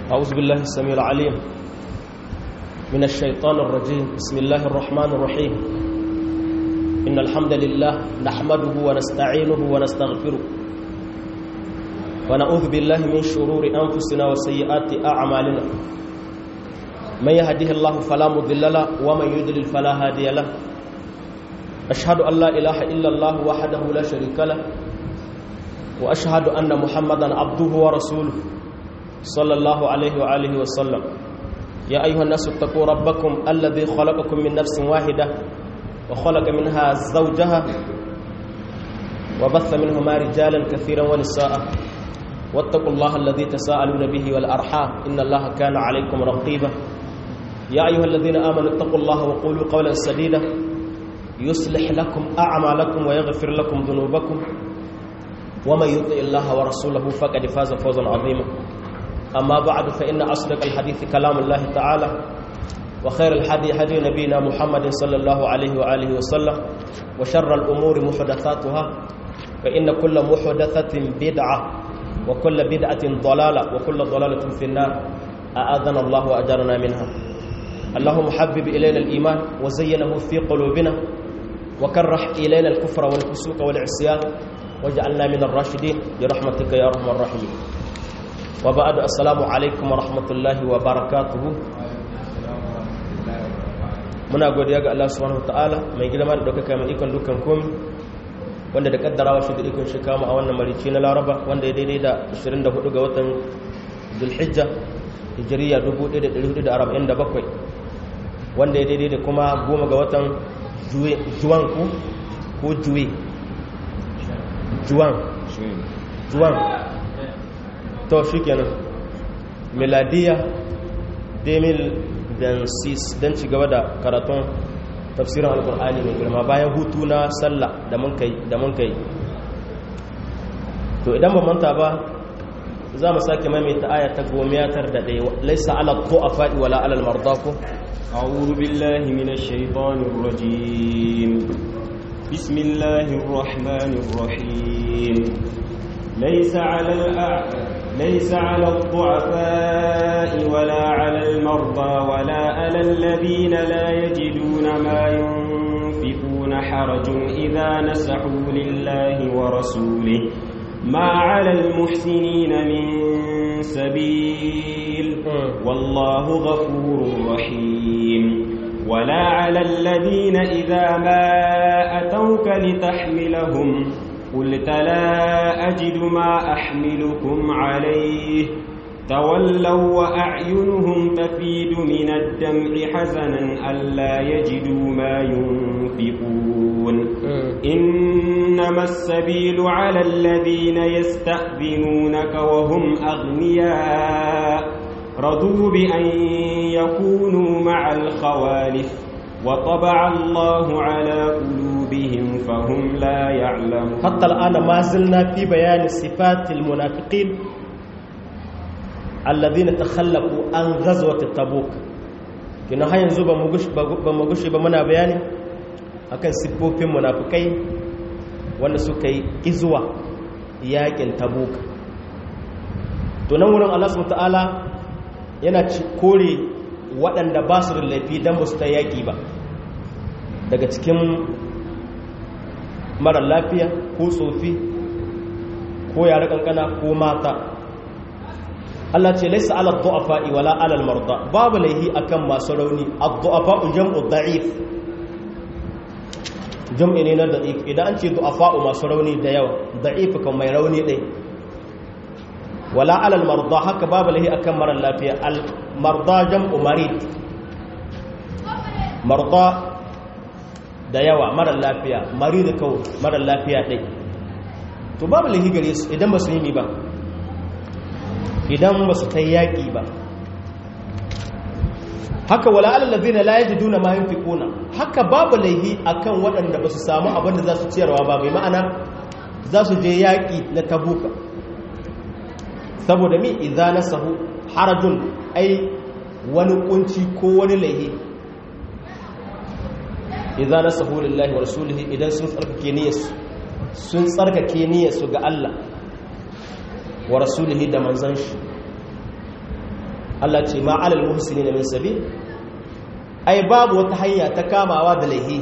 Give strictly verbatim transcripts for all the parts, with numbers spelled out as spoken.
أعوذ بالله السميع العليم من الشيطان الرجيم. بسم الله الرحمن الرحيم. إن الحمد لله نحمده ونستعينه ونستغفره ونعوذ بالله من شرور أنفسنا وسيئات أعمالنا. من يهده الله فلا مضل له ومن يضلل فلا هادي له. أشهد أن لا إله إلا الله وحده لا شريك له وأشهد أن محمدا عبده ورسوله صلى الله عليه وآله وسلم. يا أيها الناس اتقوا ربكم الذي خلقكم من نفس واحدة وخلق منها زوجها وبث منهما رجالا كثيرا ونساء واتقوا الله الذي تساءلون به والأرحام إن الله كان عليكم رقيبا. يا أيها الذين آمنوا اتقوا الله وقولوا قولا سديدا يصلح لكم أعمالكم ويغفر لكم ذنوبكم ومن يطع الله ورسوله فقد فاز فوزا عظيما. أما بعد فإن أصدق الحديث كلام الله تعالى وخير الحديث هدي نبينا محمد صلى الله عليه وآله وسلم وشر الأمور محدثاتها فإن كل محدثة بدعة وكل بدعة ضلالة وكل ضلالة في النار أعاذنا الله وأجرنا منها. اللهم حبب إلينا الإيمان وزينه في قلوبنا وكره إلينا الكفر والفسوق والعصيان واجعلنا من الراشدين برحمتك يا أرحم الراحمين. وبعد السلام عليكم ورحمة الله وبركاته. muna godiya ga Allah subhanahu wataala mai girma da daukaka mai ikon dukkan komai wanda da kaddarawa shi da ikon shi kama a wannan marici na Laraba wanda ya daidai da ashirin da hudu ga watan Zulhijja hijriya dubu ɗaya da ɗari hudu da arba'in da bakwai wanda ya daidai da kuma goma ga watan Juwan ku ko Juwe Juwan Juwan to shikenan miladiya demil dan sis dan ci gaba da karatun tafsirin alkur'ani mai girma bayan hutu na sallah da mun kai da mun kai to idan ba manta ba za mu sake maimaita aya ta gomiyatar da dai laysa ala du'afa wala ala al-mardako a'udhu billahi minash shaitanir rajim bismillahir rahmanir rahim laysa ala al ليس على الضعفاء ولا على المرضى ولا على الذين لا يجدون ما ينفقون حرج إذا نسحوا لله ورسوله ما على المحسنين من سبيل والله غفور رحيم. ولا على الذين إذا ما أتوك لتحملهم قلت لا أجد ما أحملكم عليه تولوا وأعينهم تفيد من الدمع حزنا ألا يجدوا ما ينفقون. إنما السبيل على الذين يستأذنونك وهم أغنياء رضوا بأن يكونوا مع الخوالف وطبع الله على قلوبهم فهم لا يعلمون. حتى الآن ما زلنا في بيان صفات المنافقين الذين تخلفوا عن غزوة تبوك. كنا هاي نزوب بمغش بمغش بمنا بياني akan siffofin munafikai wanda suka yi izuwa yakin tabuk. To nan wurin Allah subhanahu wataala yana kore waɗanda ba su da laifi don ba su ta yaƙi ba daga cikin mara lafiya ko tsofi ko yare kankana ko mata. Allah ce laisa ala du'afa'i wala ala al-marda, babu laihi akan masu rauni. ad-du'afa'u jam'u da'if, jam'i ne na da'if. idan an ce du'afa'u masu rauni da yawa, da'if kan mai rauni ɗai. wala ala al-marda haka babu laihi akan mara lafiya. al-marda jam'u marid, marda da yawa mara lafiya, marid kawai mara lafiya ɗai. to babu laihi gare su idan ba su yi ba, idan ba su kai yaƙi ba. haka wala alallazina la yajiduna ma yunfiquna, haka babu laihi akan waɗanda ba su samu abin da za su ciyarwa ba, mai ma'ana za su je yaƙi na tabuka. saboda mi idza nasahu harajun, ai wani kunci ko wani laihi. idza nasahu lillahi wa rasulihi, idan sun tsarkake niyyarsu sun tsarkake niyyarsu ga Allah wa rasulihi da manzon shi Allah ce ma alal muhsinin min sabil ai babu wata hanya ta kamawa da laihi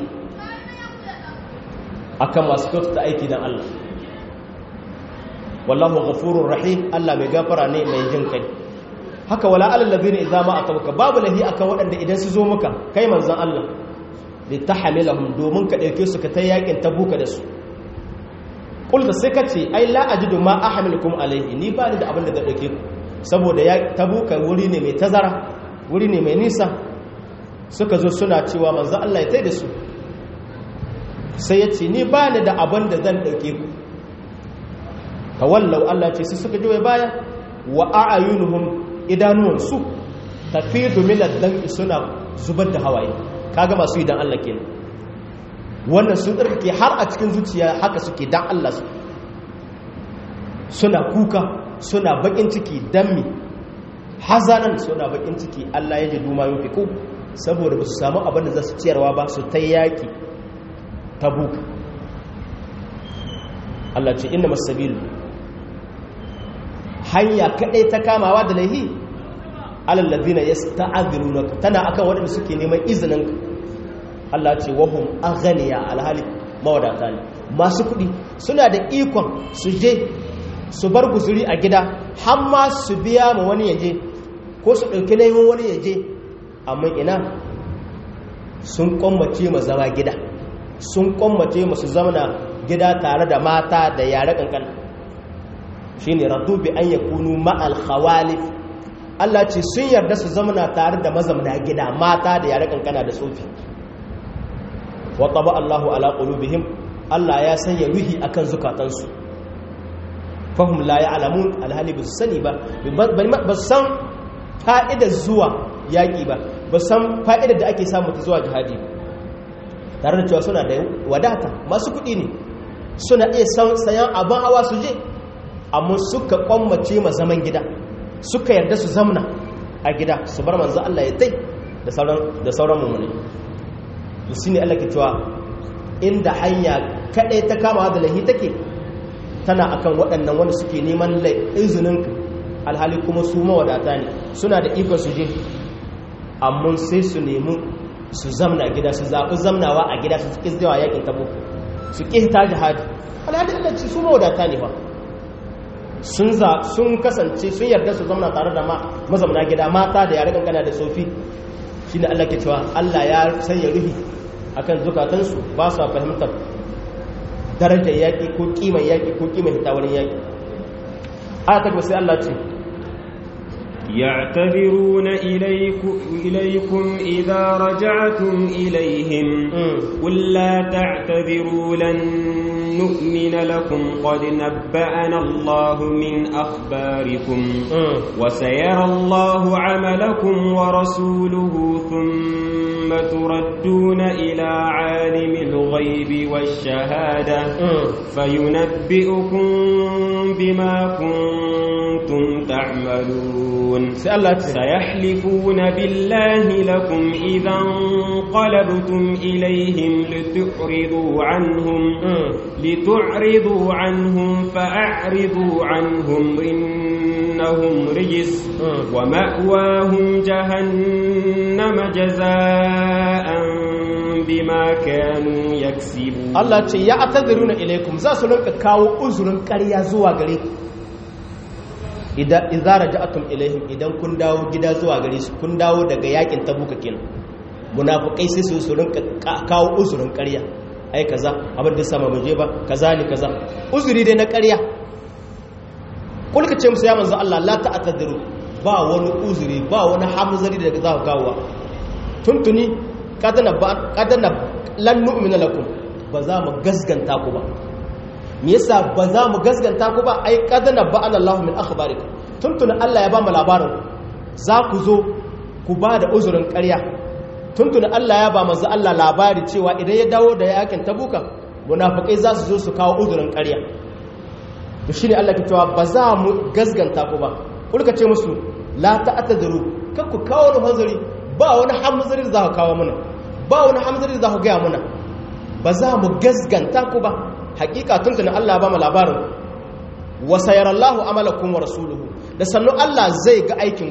akan masu kyautata aiki dan Allah wallahu ghafurur rahim Allah mai gafara ne mai jin kai haka wala alal ladina idza ma atawka babu lahi akan wadanda idan su zo maka kai manzon Allah li tahmilahum domin ka dauke su ka ta yakin tabuka da su kulta sai kace ai la ajidu ma ahmilukum alaihi ni ba ni da abin da zan dauke ku saboda ya tabuka wuri ne mai tazara wuri ne mai nisa suka zo suna cewa manzon Allah ya tai da su sai ya ce ni ba ni da abin da zan dauke ku tawallau Allah ce su suka jiwe baya wa a'ayunuhum idanuwansu tafidu min ad-dami suna zubar da hawaye kaga masu idan Allah kenan wannan sun tsarkake har a cikin zuciya haka suke dan Allah su suna kuka suna bakin ciki dammi hazanan suna bakin ciki Allah ya ji duma yunfiku saboda ba su samu abin da za su ciyarwa ba su ta yaki tabuk Allah ce inna masabilu hanya kadai ta kamawa da laihi alal ladina yasta'dhirunaka tana akan wadanda suke neman izinin Allah ce wahum aghniya alhali mawadata ne masu kudi suna da ikon su je su bar guzuri a gida har ma su biya ma wani yaje ko su dauki nayin wani yaje amma ina sun kwammace ma zama gida sun kwammace mu su zauna gida tare da mata da yare kankan shine radu bi an yakunu ma'al khawalif Allah ce sun yarda su zauna tare da mazamna gida mata da yare kankana da tsofi wa taba Allahu ala qulubihim Allah ya sanya ruhi akan zukatansu fahum la ya'lamun alhali bis sani ba ba san fa'idar zuwa yaki ba ba san fa'idar da ake samu ta zuwa jihadi tare da cewa suna da wadata masu kuɗi ne suna iya sayan abin hawa su je amma suka kwammace ma zaman gida suka yarda su zamna a gida su bar manzo Allah ya tai da sauran da sauran mu'mini to shine Allah ke cewa inda hanya kadai ta kama da lahi take tana akan waɗannan wanda suke neman izinin alhali kuma su mawadata ne suna da ikon su je amma sai su nemi su zamna gida su zaɓi zamnawa a gida su ƙi zuwa yakin tabo su ƙi ta jihadi alhali Allah ce su mawadata ne ba sun za sun kasance sun yarda su zamna tare da mazamna gida mata da yare kankana da sofi shine Allah ke cewa Allah ya sanya ruhi akan zukatansu ba su fahimtar darajar yaƙi ko ƙimar yaƙi ko ƙimar hita wani yaƙi aya ta sai Allah ce يعتذرون إليكم, إليكم إذا رجعتم إليهم قل لا تعتذروا لن نؤمن لكم قد نبأنا الله من أخباركم وسيرى الله عملكم ورسوله ثم تردون إلى عالم الغيب والشهادة فينبئكم بما كنتم تعملون سيحلفون بالله لكم إذا انقلبتم إليهم لتعرضوا عنهم لتعرضوا عنهم فأعرضوا عنهم إنهم رجس ومأواهم جهنم جزاء بما كانوا يكسبون الله يعتذرون إليكم زاسو لنك كاو أزرن كريا زوا غريكم idza raja'atum ilaihim idan kun dawo gida zuwa gare su kun dawo daga yakin tabuka kenan munafikai sai su su rinka kawo uzurin ƙarya ai kaza abin da sama muje ba kaza ne kaza uzuri dai na ƙarya kulka ce musu ya manzo Allah la ta'tadiru ba wani uzuri ba wani hamzari da za ku kawo tuntuni kadana ba kadana lan nu'mina lakum ba za mu gasganta ku ba me yasa ba za mu gasganta ku ba ai kadana ba Allahu min akhbarikum tuntuna Allah ya ba mu labarin za ku zo ku ba da uzurin ƙarya tuntuna Allah ya ba manzo Allah labari cewa idan ya dawo da yakin tabuka munafikai za su zo su kawo uzurin ƙarya to shine Allah ke cewa ba za mu gasganta ku ba kulka ce musu la ta'tadiru kar ku kawo wani hanzari ba wani hamzari da za ku kawo mana ba wani hamzari da za ku ga mana ba za mu gasganta ku ba hakika tuntuna Allah ba mu labarin wa sayarallahu amalakum wa rasuluhu da sannu Allah zai ga aikin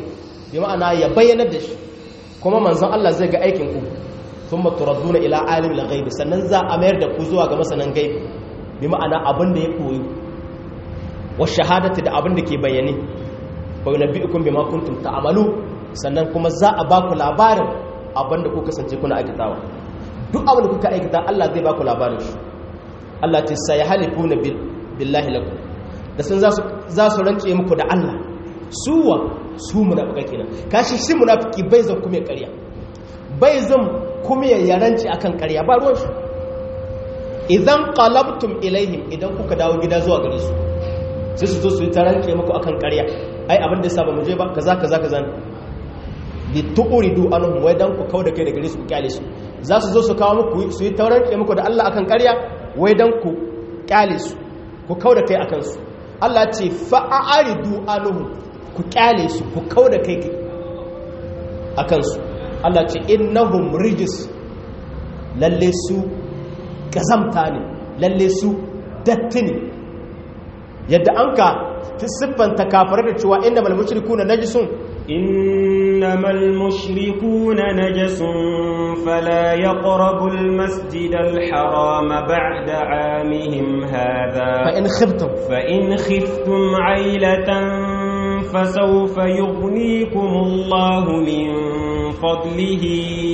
bi ma'ana ya bayyana da shi kuma manzon Allah zai ga aikin ku thumma turadduna ila alimil ghaibi sannan za a mayar da ku zuwa ga masanan gaibi bi ma'ana abin da ya koyi wa shahadati da abin da ke bayyane fa yunabbi'ukum bima kuntum ta'malu sannan kuma za a ba ku labarin abin da ku kasance kuna aikatawa duk abin da kuka aikata Allah zai ba ku labarin shi Allah ta sai halifuna billahi lakum da sun za su za su rance muku da Allah suwa su munafika kenan kashi shi munafiki bai zan kuma ƙarya bai zan kuma ya yaranci akan ƙarya ba ruwan shi idan qalabtum ilaihim idan kuka dawo gida zuwa gare su sai su zo su yi taranke muku akan ƙarya ai abin da saba mu je ba kaza kaza kaza li tuqridu anhum wai dan ku kauda kai da gare su ku kyale su za su zo su kawo muku su yi taranke muku da Allah akan ƙarya wai dan ku kyale su ku kauda kai akan su Allah ce fa'aridu anhum ku kyale su ku kauda kai akan su Allah ce innahum rijis lalle su kazamta ne lalle su datti ne yadda an ka siffanta kafirai da cewa innamal mushrikuna najisun innamal mushrikuna najasun fala yaqrabul masjidal harama ba'da 'amihim hadha fa in khiftum fa in khiftum 'ailatan fasawfa yughnikumullahu min fadlihi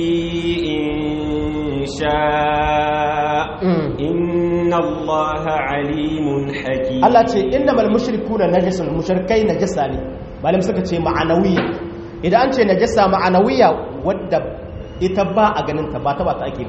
in sha'a inna allaha alimun hakim Allah ce innamal mushrikuna najasun mushrikai najasa ne malam suka ce ma'anawiya idan an ce najasa ma'anawiya wadda ita ba a ganin ta ba ta ba ta ake ba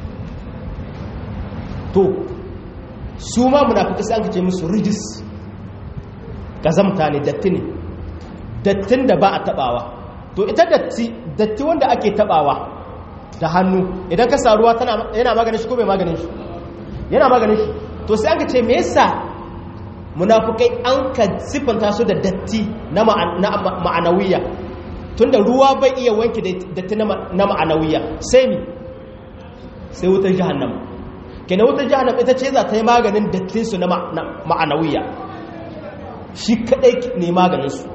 to su ma munafiki sai an ce musu rijis kazamta ne datti ne dattin da ba a tabawa to ita datti datti wanda ake tabawa da hannu idan ka sa ruwa tana yana maganin shi ko bai maganin shi yana maganin shi to sai an ka ce me yasa munafukai an ka siffanta su da datti na ma'anawiya tunda ruwa bai iya wanke datti na ma'anawiya sai mi sai wutar jahannama kenan wutar jahannama ita ce za ta yi maganin dattin su na ma'anawiya shi kadai ne maganin su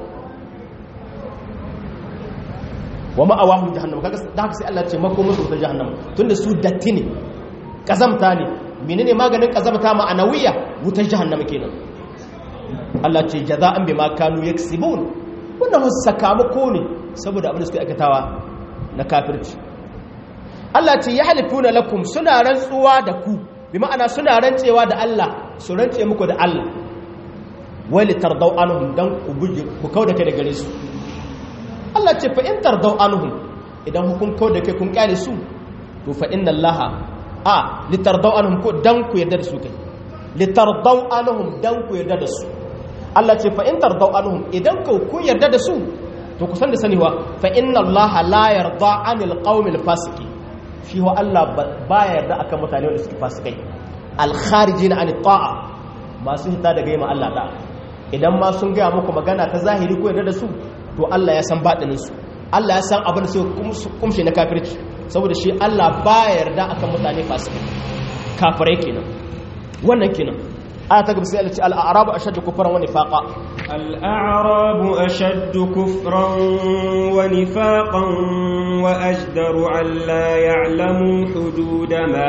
wa ma'awahum jahannama kaga da haka sai Allah ce mako musu wutar jahannama tunda su datti ne kazamta ne menene maganin kazamta ma'anawiya wutar jahannama kenan Allah ce jaza'an bima kanu yaksibun wannan wasu sakamako ne saboda abin da suka aikatawa na kafirci Allah ce yahlifuna lakum suna rantsuwa da ku bi ma'ana suna rantsewa da Allah su rantse muku da Allah wali tardau anhum dan ku guje ku kauda kai da gare su Allah ce fa in tardau anhum idan hukun kauda kai kun kyale su to fa inna Allah a litardau anhum ko dan ku yarda da su kai litardau anhum dan ku yarda da su Allah ce fa in tardau anhum idan ku kun yarda da su to ku san da saniwa fa inna Allah la yarda anil qaumil fasiqin shi wa Allah ba yarda akan mutane wanda suke fasikai al kharijin an ta'a masu hita daga yima Allah da idan ma sun ga muku magana ta zahiri ko yarda da su to Allah ya san batinin su Allah ya san abin da suke kumshe na kafirci saboda shi Allah ba yarda akan mutane fasikai kafirai kenan wannan kenan aya ta gaba sai Allah ce al-a'rabu ashaddu kufran wa nifaqa al-a'rabu ashaddu kufran wa nifaqan wa ajdaru an la ya'lamu hudud ma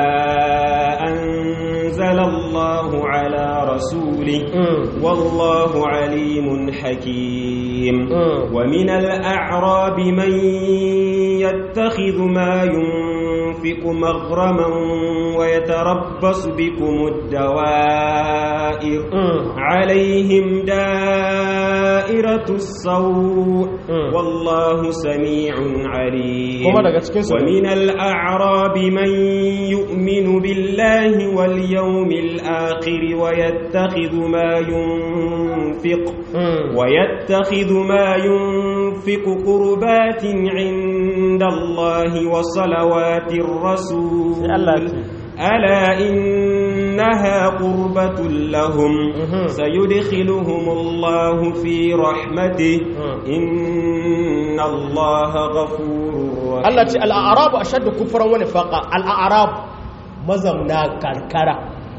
anzala Allah ala rasulihi wallahu alimun hakim wa min al-a'rabi man yattakhidhu ma ينفق مغرما ويتربص بكم الدوائر عليهم دائرة السوء والله سميع عليم ومن الأعراب من يؤمن بالله واليوم الآخر ويتخذ ما ينفق ويتخذ ما ينفق قربات عند الله وصلوات الرسول ألا إنها قربة لهم سيدخلهم الله في رحمته إن الله غفور رحيم الله تعالى الأعراب أشد كفرا ونفاقا الأعراب مزمنا كركرة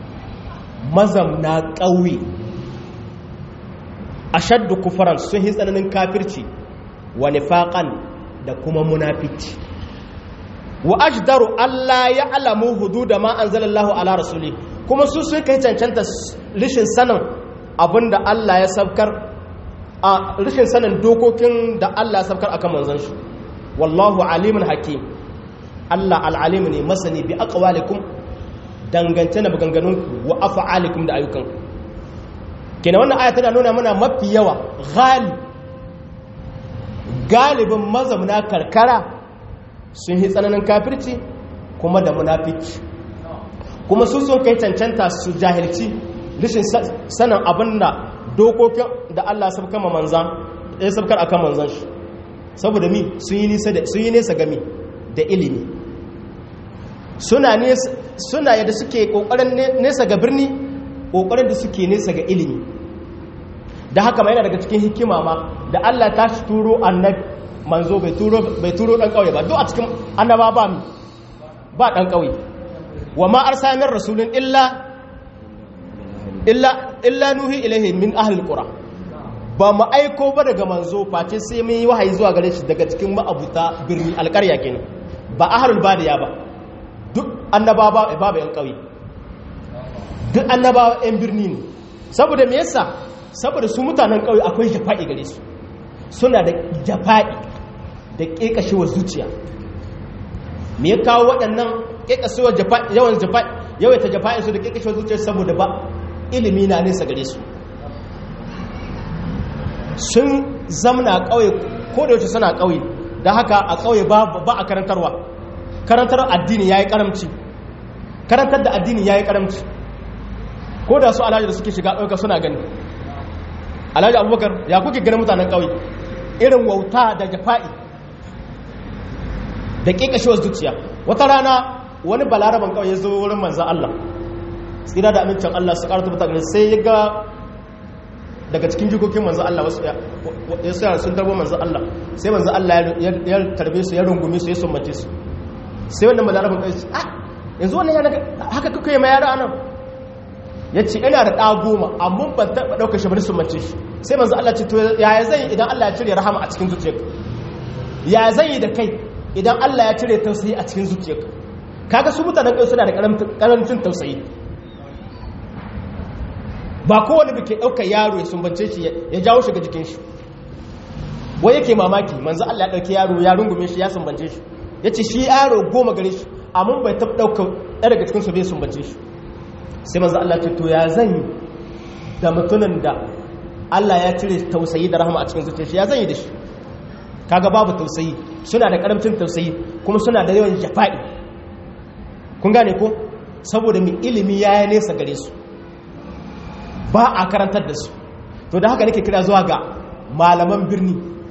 مزمنا قوي أشد كفرا سهز أنن كافرتي wa nifaqan da kuma munafici wa ajdaru alla ya'lamu hudud ma anzalallahu ala rasuli kuma su sun kai cancanta rishin sanin abinda Allah ya sabkar a rishin sanin dokokin da Allah ya sabkar akan manzon shi wallahu alimun hakim Allah al-alim ne masani bi aqwalikum dangance na maganganunku wa af'alikum da ayyukanku kenan wannan aya tana nuna mana mafi yawa gali galibin mazamuna karkara sun yi tsananin kafirci kuma da munafici kuma su sun kai cancanta su jahilci rishin sanin abin da dokokin da Allah sabkar ma manzan ya sabkar akan manzan shi saboda mi sun yi nesa sun yi nesa gami da ilimi suna nesa suna yadda suke kokarin nesa ga birni kokarin da suke nesa ga ilimi da haka ma yana daga cikin hikima ma da Allah ta shi turo annabi manzo bai turo bai turo dan kauye ba duk a cikin annaba ba mi ba dan kauye wa ma arsalna rasulun illa illa illa nuhi ilaihi min ahli alqura ba mu aiko ba daga manzo face sai mun yi wahayi zuwa gare shi daga cikin ma'abuta birni alƙarya kenan ba ahlul badiya ba duk annaba ba babu yan kauye duk annaba yan birni ne saboda me yasa saboda su mutanen kauye akwai jafa'i gare su suna da jafa'i da kekashewar zuciya me ya kawo waɗannan kekashewar jafa'i yawan jafa'i yawaita jafa'in su da kekashewar zuciya saboda ba ilimi na nesa gare su sun zamna ƙauye ko da yaushe suna ƙauye da haka a ƙauye ba a karantarwa karantar addini ya yi ƙaramci karantar da addini ya yi ƙaramci ko da su alhaji da suke shiga ƙauye suna gani alhaji abubakar ya kuke ganin mutanen ƙauye irin wauta da jafa'i da ƙiƙashewar zuciya wata rana wani balaraban ƙauye ya zo wurin manzan Allah tsira da amincin Allah su ƙarata mutane sai ya ga daga cikin jikokin manzan Allah wasu ya sayar sun tarbo manzan Allah sai manzan Allah ya tarbe su ya rungume su ya sumbace su sai wannan malarabin kai su ah yanzu wannan yana haka kuka yi ma yara anan ya ce ina da ɗa goma amma ban taɓa ɗaukar shi bari sumbace shi sai manzan Allah ce to yaya zan yi idan Allah ya cire rahama a cikin zuciyarka yaya zan yi da kai idan Allah ya cire tausayi a cikin zuciyarka kaga su mutanen kai suna da karancin tausayi ba kowane da ke ɗauka yaro ya sumbance shi ya jawo shi ga jikin shi wai yake mamaki manzo Allah ya ɗauki yaro ya rungume shi ya sumbance shi ya ce shi yaro goma gare shi amma bai taɓa ɗauka ɗaya daga cikinsu bai sumbance shi sai manzo Allah ce to ya zan yi da mutumin da Allah ya cire tausayi da rahama a cikin zuciya shi ya zan yi da shi kaga babu tausayi suna da karamcin tausayi kuma suna da yawan jafa'i kun gane ko saboda mai ilimi ya yi nesa gare su ba a karantar da su to da haka nake kira zuwa ga malaman birni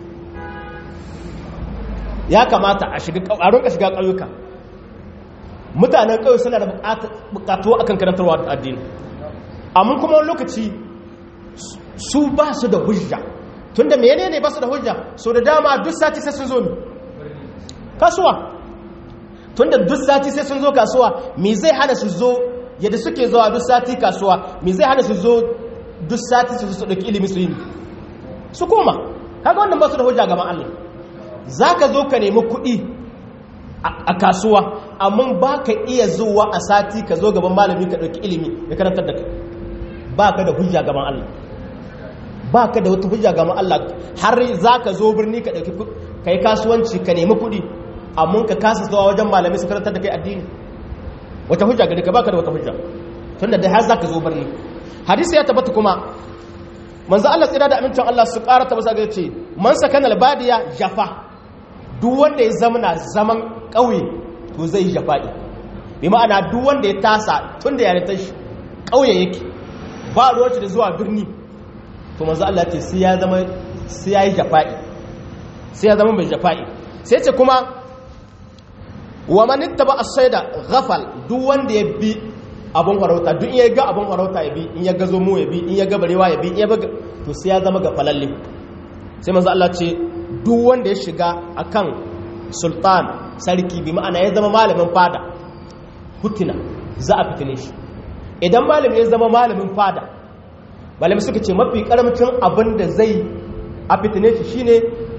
ya kamata a shiga a rinka shiga ƙauyuka mutanen ƙauye suna da buƙatu akan karantarwa da addini amma kuma wani lokaci su ba su da hujja tunda menene ba su da hujja so da dama duk sati sai sun zo mi kasuwa tunda duk sati sai sun zo kasuwa me zai hana su zo yadda suke zuwa duk sati kasuwa me zai hana su zo duk sati su su dauki ilimi su yi su koma kaga wannan ba su da hujja gaban Allah zaka zo ka nemi kuɗi a kasuwa amma ba ka iya zuwa a sati ka zo gaban malami ka dauki ilimi ya karantar da kai ba ka da hujja gaban Allah ba ka da wata hujja gaban Allah har zaka zo birni ka dauki kai kasuwanci ka nemi kuɗi amma ka kasa zuwa wajen malami su karantar da kai addini wata hujja gare ka baka da wata hujja tunda da har zaka zo birni hadisi ya tabbata kuma manzo Allah tsira da amincin Allah su ƙara tabbata ga ce man sakana albadiya jafa duk wanda ya zamana zaman ƙauye to zai jafa'i bi ma'ana duk wanda ya tasa tunda ya rita shi ƙauye yake ba ruwa da zuwa birni to manzo Allah ce sai ya zama sai ya yi jafa'i sai ya zama mai jafa'i sai ce kuma wa man ittaba as-sayda ghafal duk wanda ya bi abun farauta duk in ya ga abun farauta ya bi in ya ga zomo ya bi in ya ga barewa ya bi in ya ga to sai ya zama ga falalle sai manzo Allah ce duk wanda ya shiga akan sultan sarki bi ma'ana ya zama malamin fada hutina za a fitine shi idan malami ya zama malamin fada malami suka ce mafi karamcin abin da zai a fitine shi shine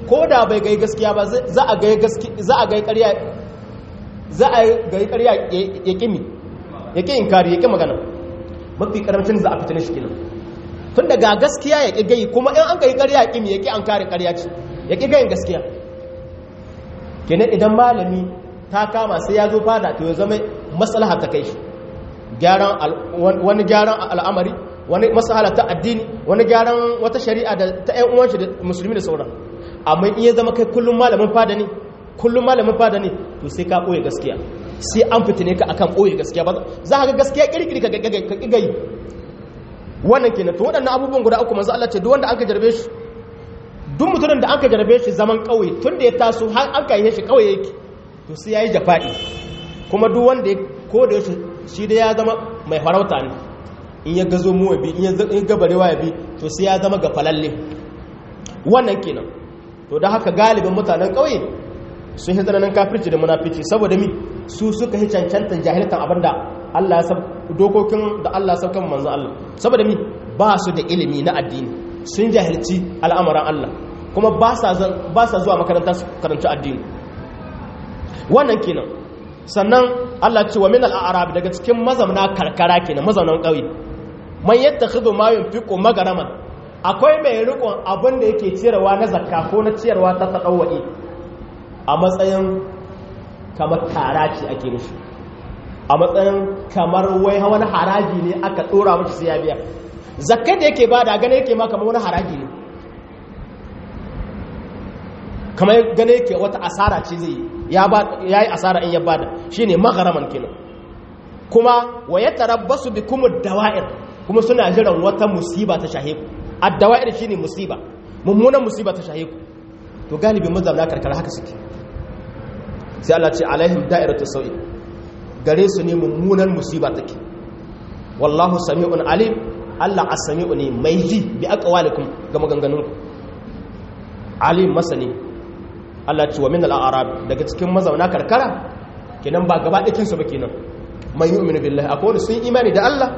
ko da bai gai gaskiya ba za a gai gaskiya za a gai ƙarya za a gai ƙarya ya kimi ya ki inkari ya ki magana mafi karamcin za a fitina shi kenan tun daga gaskiya ya ki gai kuma in an gai ƙarya ya kimi ya ki an kare ƙarya ce ya ki gayin gaskiya kenan idan malami ta kama sai ya zo fada to ya zama maslaha ta kai shi gyaran wani gyaran al'amari wani maslaha ta addini wani gyaran wata shari'a da ta ƴan uwan shi da musulmi da sauran amma in ya zama kai kullum malamin fada ne kullum malamin fada ne to sai ka ɓoye gaskiya sai an fitine ka akan ɓoye gaskiya ba za ka ga gaskiya kirkiri ka gagai wannan kenan to waɗannan abubuwan guda uku manzo Allah ce duk wanda an ka jarbe shi duk mutumin da an ka jarbe shi zaman ƙauye tun da ya taso har an kai shi ƙauye yake to sai yayi jafa'i kuma duk wanda ya ko da shi da ya zama mai farauta ne in ya gazo mu bi in ya gabarewa ya bi to sai ya zama gafalalle wannan kenan to da haka galibin mutanen ƙauye sun yi tsananin kafirci da munafici saboda mi su suka yi cancantan jahiltan abinda Allah ya sab dokokin da Allah ya sauka manzon Allah saboda mi ba su da ilimi na addini sun jahilci al'amuran Allah kuma ba sa ba sa zuwa makaranta su karanci addini wannan kenan sannan Allah ce wa min al-a'rab daga cikin mazamna karkara kenan mazaunan ƙauye man yattakhidhu ma yunfiqu magaraman akwai mai rikon abin da yake ciyarwa na zakka ko na ciyarwa ta tadawwi a matsayin kamar tara ce ake mishi a matsayin kamar wai wani haraji ne aka dora mishi sai ya biya zakka da yake bada gane yake ma kamar wani haraji ne kamar gane yake wata asara ce zai ya ba yayi asara in ya bada shine magharaman kenan kuma wa yatarabbasu bikumud dawa'ir kuma suna jiran wata musiba ta shahe ku ad-dawa'ir shine musiba mummunan musiba ta shahe ku to galibin mazamna karkara haka suke sai Allah ce alaihim da'iratu sau'i gare su ne mummunan musiba take wallahu sami'un alim Allah as-sami'u ne mai ji bi aqwalikum ga maganganunku alim masani Allah ce wa min al-a'rab daga cikin mazauna karkara kenan ba gaba ɗakin su ba kenan man yu'minu billahi akwai sun imani da Allah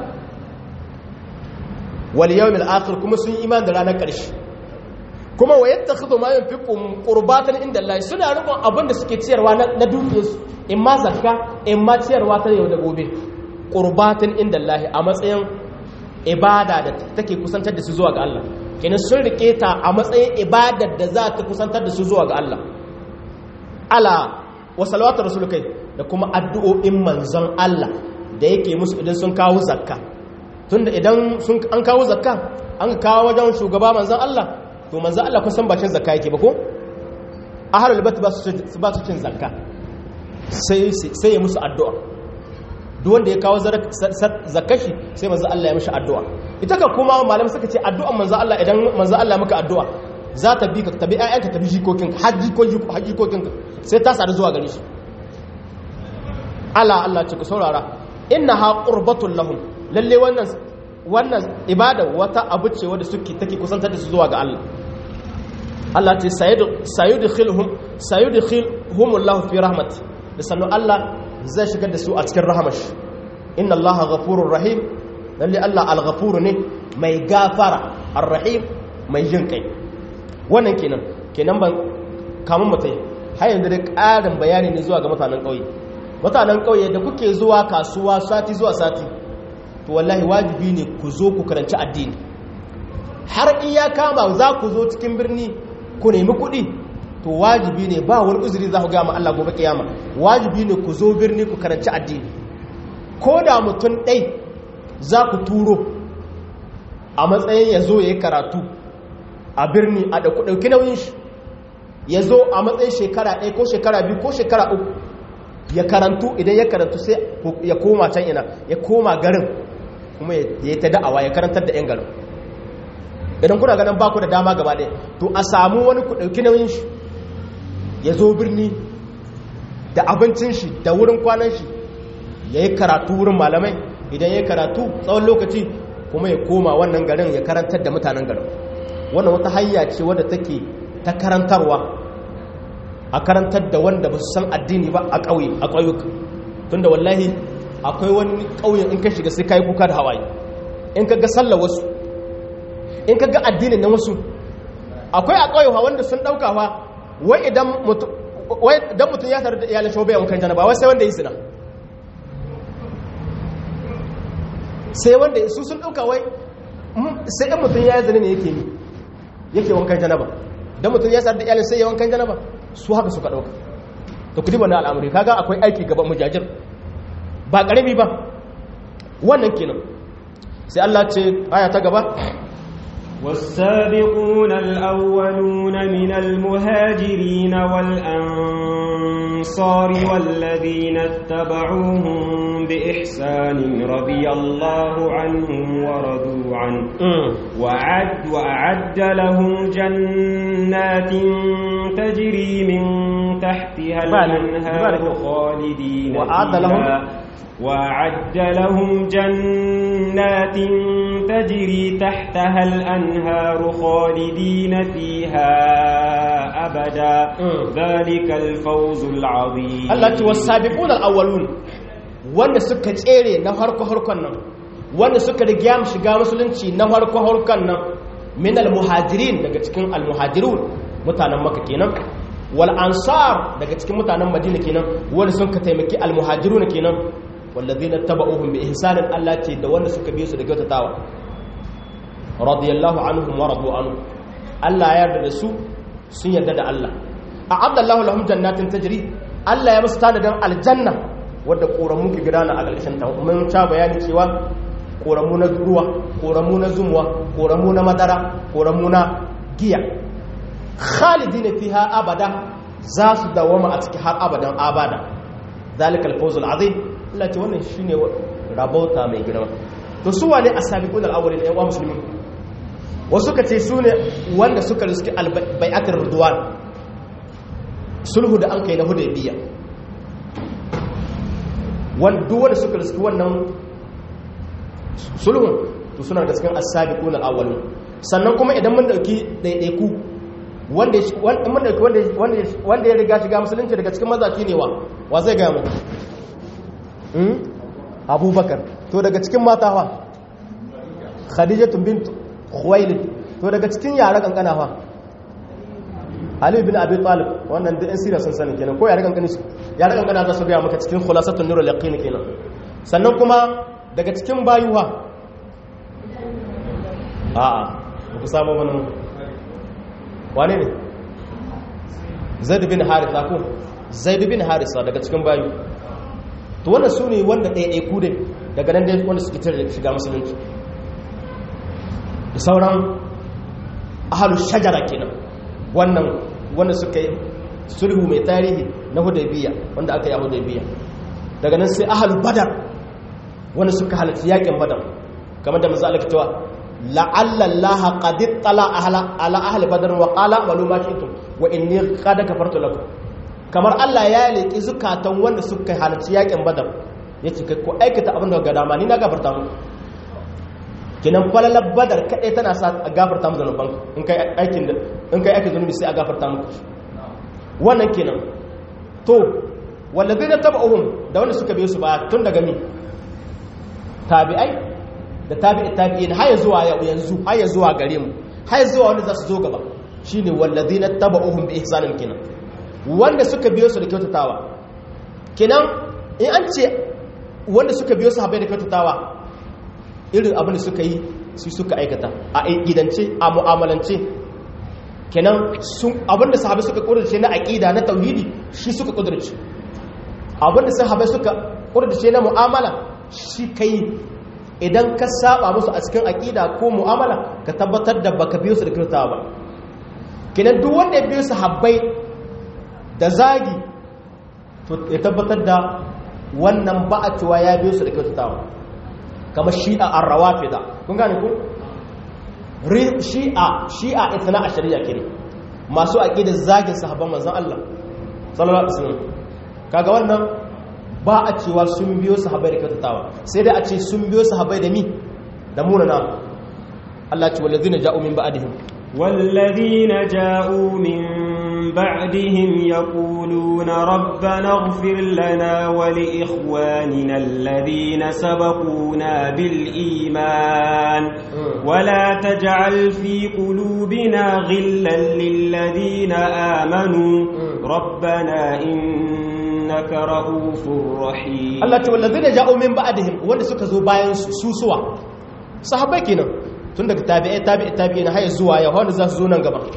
wal yawmil akhir kuma sun imani da ranar ƙarshe kuma wa yattakhidhu ma yunfiqu qurbatan inda Allah suna rikon abin da suke ciyarwa na dukiyarsu in ma zakka in ma ciyarwa ta yau da gobe qurbatan inda Allah a matsayin ibada da take kusantar da su zuwa ga Allah kenan sun rike ta a matsayin ibadar da za ta kusantar da su zuwa ga Allah ala wa salawatu rasulukai da kuma addu'o'in manzon Allah da yake musu idan sun kawo zakka tunda idan sun an kawo zakka an kawo wajen shugaba manzon Allah to manzon Allah kusan ba cin zakka yake ba ko ahlul bait ba su ba su cin zakka sai sai ya musu addu'a duk wanda ya kawo zakashi sai manzo Allah ya mishi addu'a ita ka kuma malamai suka ce addu'an manzo Allah idan manzo Allah maka addu'a za ta bi ka tabi ayyanka tabi jikokin haji ko jikokin sai ta sadu zuwa gare shi Allah Allah ce ku saurara innaha qurbatul lahum lalle wannan wannan ibada wata abu ce wanda suke take kusantar da su zuwa ga Allah Allah ce sayyid sayyidkhilhum sayyidkhilhum Allah fi rahmat da sanu Allah zai shigar da su a cikin rahamashi inna allaha ghafurur rahim lalle Allah al-ghafur ne mai gafara ar-rahim mai jin kai wannan kenan kenan ban kamun mutai har yanzu da ƙarin bayani ne zuwa ga mutanen ƙauye mutanen ƙauye da kuke zuwa kasuwa sati zuwa sati to wallahi wajibi ne ku zo ku karanci addini har in ya kama za ku zo cikin birni ku nemi kuɗi to wajibi ne ba wani uzuri za ku gama Allah gobe kiyama wajibi ne ku zo birni ku karanci addini ko da mutum ɗai za ku turo a matsayin ya zo ya yi karatu a birni a da ku ɗauki nauyin shi ya zo a matsayin shekara ɗaya ko shekara biyu ko shekara uku ya karantu idan ya karantu sai ya koma can ina ya koma garin kuma ya yi ta da'awa ya karantar da 'yan garin idan kuna ganin ba ku da dama gaba ɗaya to a samu wani ku ɗauki nauyin shi ya zo birni da abincin shi da wurin kwanan shi ya yi karatu wurin malamai idan ya yi karatu tsawon lokaci kuma ya koma wannan garin ya karantar da mutanen garin wannan wata hanya ce wadda take ta karantarwa a karantar da wanda ba su san addini ba a ƙauye a ƙauyuka tunda wallahi akwai wani ƙauyen in ka shiga sai ka yi kuka da hawaye in ka ga sallar wasu in ka ga addinin na wasu akwai a ƙauye wanda sun ɗauka fa wai idan mutum wai idan mutum ya tare da iyalin shi bai wankan janaba wai sai wanda yi zina sai wanda su sun ɗauka wai sai ɗan mutum ya yi zina ne yake yi yake wankan janaba dan mutum ya tare da iyalin sai ya wankan janaba su haka suka ɗauka to kudi wannan al'amari kaga akwai aiki gaban mujajir ba ƙarami ba wannan kenan sai Allah ce aya ta gaba والسابقون الأولون من المهاجرين والأنصار والذين اتبعوهم بإحسان رضي الله عنهم ورضوا عنه وعد وأعد لهم جنات تجري من تحتها الأنهار خالدين فيها وأعد لهم جنات تجري تحتها الأنهار خالدين فيها أبدا ذلك الفوز العظيم. التي والسابقون الأولون wanda suka tsere na harko harkon nan wanda suka riga mu shiga musulunci na harko harkon nan min al-muhajirin daga cikin al-muhajirun mutanen Makka kenan wal ansar daga cikin mutanen Madina kenan wanda sun ka taimaki al-muhajirun kenan والذين اتبعوهم بإحسان الله تي da wanda suka biyo su da kyautatawa radiyallahu anhum wa radu anhu Allah ya yarda da su sun yarda da Allah a'adda Allahu lahum jannatin tajri Allah ya musu tanadan aljanna wadda koramu ke gudana a ƙarshen ta mun ta bayani cewa koramu na ruwa koramu na zumuwa koramu na madara koramu na giya khalidina fiha abada za su dawama a cikin har abadan abada zalikal fawzul azim Allah ce wannan shine rabauta mai girma to su wane asabiqun al-awwalin ayyuha muslimin wasu kace su ne wanda suka riski al-bai'atul ridwan sulhu da an kai na Hudaybiyah wanda wanda suka riski wannan sulhu to suna da cikin asabiqun al-awwalin sannan kuma idan mun dauki daidaiku wanda mun dauki wanda wanda ya riga shiga musulunci daga cikin mazaki ne wa wa zai ga mu abubakar to daga cikin mata fa khadijatu bint khuwailid to daga cikin yara kankana fa ali bin abi talib wannan da sirra sun sani kenan ko yara kankani yara kankana za su ga maka cikin khulasatun nurul yaqin kenan sannan kuma daga cikin bayuwa a'a ku samu wannan wane ne zaid bin haritha ko zaid bin haritha daga cikin bayu to wannan su ne wanda ɗaiɗaiku ne daga nan dai wanda suke tare da shiga musulunci da sauran ahalu shajara kenan wannan wanda suka yi sulhu mai tarihi na Hudaybiyah wanda aka yi a Hudaybiyah daga nan sai ahalu badar wanda suka halarci yakin badar kamar da manzo Allah cewa la'alla Allah qad tala ahla ala ahli badar wa qala walu ma shi'tum wa inni qad kafartu lakum kamar Allah ya leƙi zukatan wanda suka halarci yakin badar ya ce ko aikata abin da ga dama ni na gafarta mu kinan falalar badar kaɗai tana sa a gafarta mu zanuban in kai aikin da in kai aikin zunubi sai a gafarta mu wannan kenan to wallazina tabauhum da wanda suka biyo su ba tun daga mi tabi'ai da tabi'i tabi'in har zuwa yau yanzu har zuwa gare mu har zuwa wanda za su zo gaba shine wallazina tabauhum bi ihsanin kenan wanda suka biyo su da kyautatawa kenan in an ce wanda suka biyo su habai da kyautatawa irin abin da suka yi su suka aikata a gidance a mu'amalance kenan abin da sahabai suka kudurce na aqida na tauhidi shi suka kudurce abin da sahabai suka kudurce na mu'amala shi kai idan ka saba musu a cikin aqida ko mu'amala ka tabbatar da baka biyo su da kyautatawa ba kenan duk wanda ya biyo su habbai da zagi to ya tabbatar da wannan ba a cewa ya biyo su da kyautatawa kamar shi'a ar-rawafida kun gane ku shi'a shi'a itna ashariya kire masu aqidar zagin sahabban manzon Allah sallallahu alaihi wasallam kaga wannan ba a cewa sun biyo sahabbai da kyautatawa sai dai a ce sun biyo sahabbai da mi da munana Allah ce wallazina ja'u min ba'dihim والذين جاءوا من بعدهم يقولون ربنا اغفر لنا ولإخواننا الذين سبقونا بالإيمان ولا تجعل في قلوبنا غلا للذين آمنوا ربنا إنك رؤوف رحيم. الله تعالى الذين جاءوا من بعدهم wanda suka zo bayan su suwa sahabbai kenan tun daga tabi'ai tabi'i tabi'ina har zuwa ya wanda za su zo nan gaba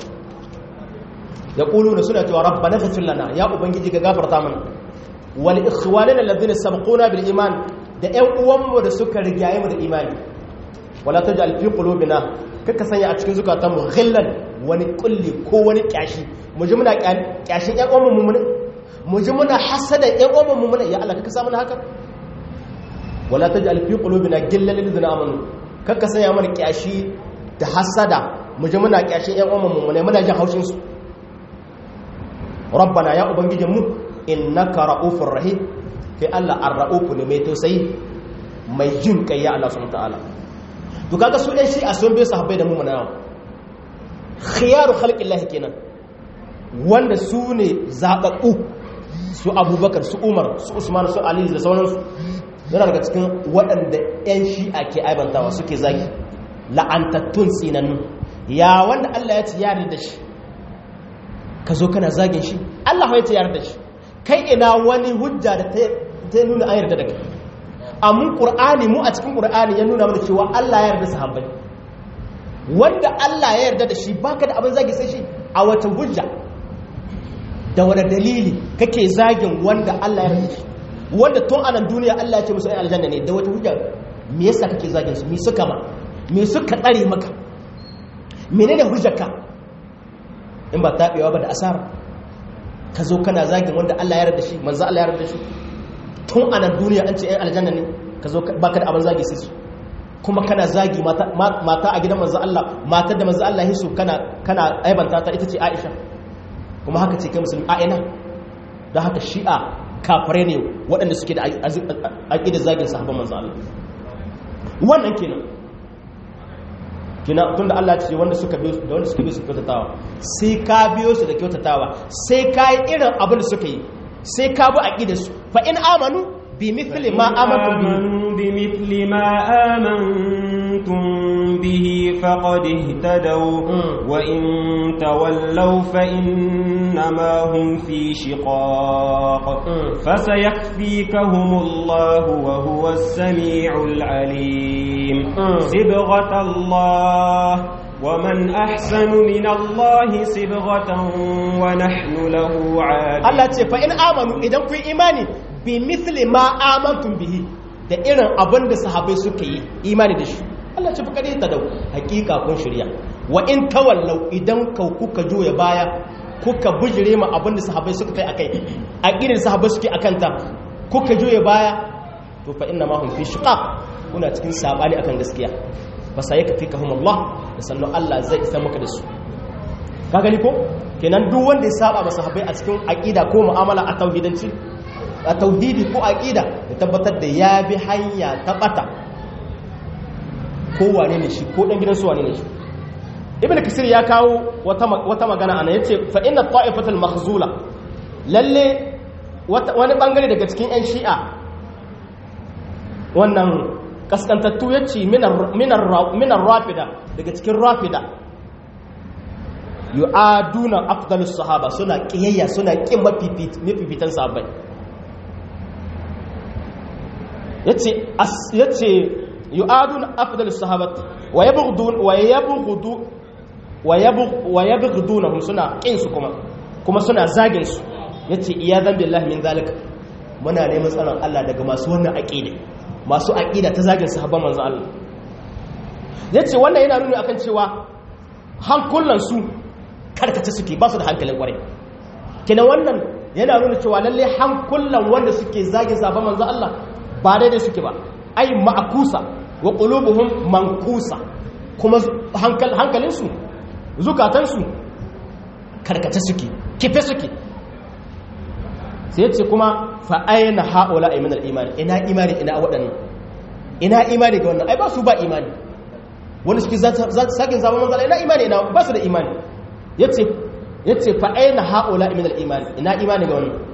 yaquluna suna cewa rabbana ighfir lana ya ubangiji ga gafarta mana wal ikhwanina alladhina sabaquna bil iman da ƴan uwanmu da suka rigaye mu da imani wala taj'al fi qulubina kaka sanya a cikin zukatanmu ghillan wani kulli ko wani kyashi mu ji muna kyashin ƴan uwanmu mu mu ji muna hasada ƴan uwanmu mu ya Allah kaka sa mana haka wala taj'al fi qulubina ghillan lil ladina amanu kaka sanya mana kyashi da hasada mu ji muna kyashin ƴan uwanmu mu muna jin haushin su rabbana ya ubangijinmu innaka ra'ufur rahim kai Allah ar-ra'ufu ne mai tausayi mai jin kai ya Allah subhanahu wataala to kaga su dai shi a sun bai sahabbai da mu mana khiyaru khalqillahi kenan wanda su ne zababbu su Abubakar su Umar su Usman su Ali da sauransu yana daga cikin waɗanda ƴan shi'a ke aibantawa suke zagi la'antattun tsinannu ya wanda Allah ya ci yari da shi ka zo kana zagin shi Allah ya ce yarda shi kai ina wani hujja da ta nuna an yarda da kai amma qur'ani mu a cikin qur'ani ya nuna mana cewa Allah ya yarda sahabbai wanda Allah ya yarda da shi baka da abin zagi sai shi a wata hujja da wani dalili kake zagin wanda Allah ya yarda shi wanda tun anan duniya Allah ya ce musu ai aljanna ne da wata hujja me yasa kake zagin su me suka ma me suka tsare maka menene hujjarka in ba taɓewa ba da asara ka zo kana zagin wanda Allah ya yarda shi manzo Allah ya yarda shi tun a nan duniya an ce ɗan aljanna ne ka zo baka da abin zagi sai su kuma kana zagi mata mata a gidan manzo Allah matar da manzo Allah ya hisu kana kana aibanta ta ita ce Aisha kuma haka ce kai musulmi a ina don haka shi'a kafirai ne waɗanda suke da aqidar zagin sahabban manzo Allah wannan kenan kina tunda Allah ce wanda suka biyo da wanda suka biyo su kyautatawa sai ka biyo su da kyautatawa sai ka yi irin abin da suka yi sai ka bi aqidar su fa in amanu bi mithli ma amantum bi mithli ma amantum bihi faqad ihtadaw wa in tawallaw fa innama hum fi shiqaq fasayakfikahumullahu wa huwa as-sami'ul 'alim sibghatallah ومن أحسن من الله صبغة ونحن له عابدون الله ce fa in amanu idan ku imani bi mithli ma amantum bihi da irin abin da sahabbai suka yi imani da shi Allah ce fa kadai ta dau hakika kun shirya wa in tawallau idan ka kuka juya baya kuka bujire ma abin da sahabbai suka kai akai aqidar sahabbai suke akanta kuka juya baya to fa inna ma hum fi shiqaq kuna cikin sabani akan gaskiya basa yake fi kahum Allah da sannan Allah zai isa maka da su ka gani ko kenan duk wanda ya saba masa sahabbai a cikin aqida ko mu'amala a tauhidanci a tauhidi ko aqida ya tabbatar da ya bi hanya ta bata ko wane ne shi ko dan gidan su wane ne shi ibn kasir ya kawo wata wata magana ana yace fa inna ta'ifatul makhzula lalle wani bangare daga cikin yan shi'a wannan kaskantattu ya ce minar rafida daga cikin rafida yu'aduna afdalus sahaba suna kiyayya suna kin mafifitan sahabbai yace yace yu'aduna afdalus sahabat wa yabghudun wa yabghudu wa yabghu wa yabghudunhum suna kin su kuma kuma suna zagin su yace iyadan billahi min zalika muna neman tsaron Allah daga masu wannan aqida masu aqida ta zagin sahabban manzo Allah yace wannan yana nuni akan cewa hankulan su karkace suke ba su da hankalin kwarai kina wannan yana nuna cewa lalle hankulan wanda suke zagin sahabban manzo Allah ba daidai suke ba ai ma'kusa wa qulubuhum mankusa kuma hankal hankalin su zukatan su karkace suke kife suke sai yace kuma fa aina haula min al-iman ina imani ina wadannan ina imani ga wannan ai ba su ba imani wanda suke sakin zaman manzo ina imani ina ba su da imani yace yace fa aina haula min al-iman ina imani ga wannan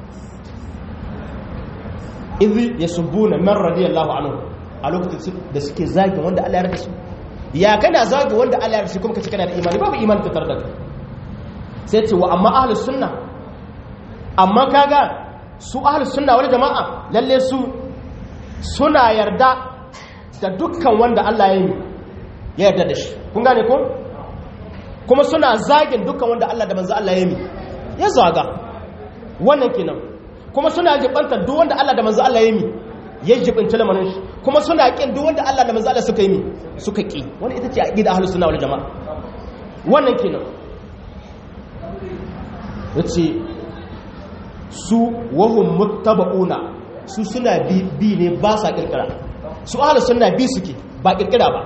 idh yasubbuna man radiyallahu anhu a lokacin da suke zagi wanda Allah ya rada su ya kana zagi wanda Allah ya rada shi kuma kace kana da imani babu imani fitar da kai sai ce wa amma ahlus sunna amma kaga su ahlus sunna wal jama'a lalle su suna yarda da dukkan wanda Allah ya yi ya yarda da shi kun gane ko kuma suna zagin dukkan wanda Allah da manzo Allah ya yi ya zaga wannan kenan kuma suna jibanta duk wanda Allah da manzo Allah ya yi ya jibinta lamarin shi kuma suna kin duk wanda Allah da manzo Allah suka yi suka ki wannan ita ce aqida ahlus sunna wal jamaa wannan kenan yace su wahum muttaba'una su suna bi bi ne ba sa kirkira su ahlus sunna bi suke ba kirkira ba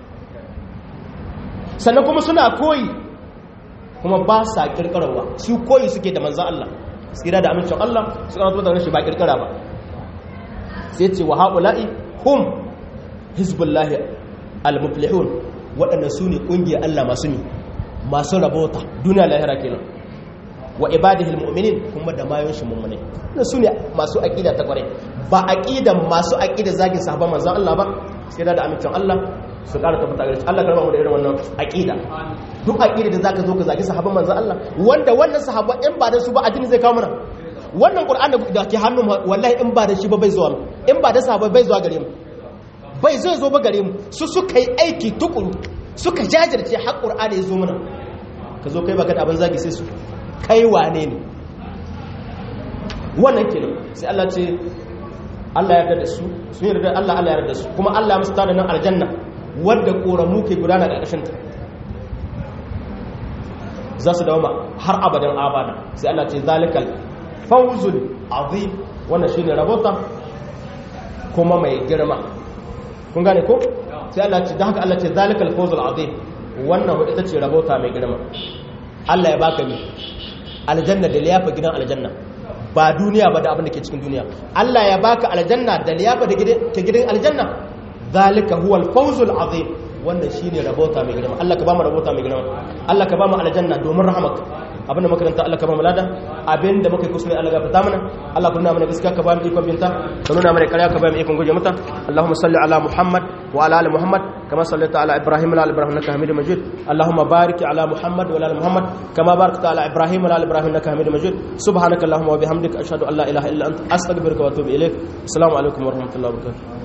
sannan kuma suna koyi kuma ba sa kirkirawa su koyi suke da manzon Allah tsira da amincin Allah su kana tuba da shi ba kirkira ba sai ce wa haula'i hum hizbullahi al-muflihun waɗanda su ne ƙungiyar Allah masu ne masu rabota duniya lahira kenan wa ibadihil mu'minin kuma da mayon shi mummune na su ne masu aqida ta kware ba aqidan masu aqida zagin sahabban manzon Allah ba sai da amincin Allah su ƙara tabbata gare shi Allah karba mu da irin wannan aqida duk aqida da zaka zo ka zagi sahabban manzon Allah wanda wannan sahabban in ba da su ba addini zai kawo mana wannan qur'ani da ke hannun wallahi in ba da shi ba bai zuwa in ba da sahabbai bai zuwa gare mu bai zai zo ba gare mu su suka yi aiki tukuru suka jajirce har qur'ani ya zo mana ka zo kai baka da abin zagi sai su kai wane ne wannan kenan sai Allah ce Allah ya yarda da su sun yarda Allah Allah ya yarda da su kuma Allah ya musu tada nan aljanna wadda koramu ke gudana ƙarƙashin ta za su dauma har abadan abada sai Allah ce zalikal fawzul azim wannan shine rabota kuma mai girma kun gane ko sai Allah ce da haka Allah ce zalikal fawzul azim wannan ita ce rabota mai girma Allah ya baka ni aljanna da liyafa gidan aljanna ba duniya ba da abin da ke cikin duniya Allah ya baka aljanna da liyafa da gidan aljanna zalika huwal fawzul azim wannan shine rabota mai girma Allah ka ba mu rabota mai girma Allah ka ba mu aljanna domin rahmaka abinda makaranta Allah ka ba mu lada abinda muka yi kusuri Allah gafarta mana Allah ka nuna mana gaskiya ka ba mu ikon binta ka nuna mana ƙarya ka ba mu ikon guje mata Allahumma salli ala Muhammad wa ala ali Muhammad kama sallaita ala Ibrahim wa ala Ibrahim innaka Hamidum Majid Allahumma barik ala Muhammad wa ala Muhammad kama barakta ala Ibrahim wa ala Ibrahim innaka Hamidum Majid subhanaka Allahumma wa bihamdika ashhadu an la ilaha illa anta astaghfiruka wa atubu ilaik assalamu alaikum wa rahmatullahi wa barakatuh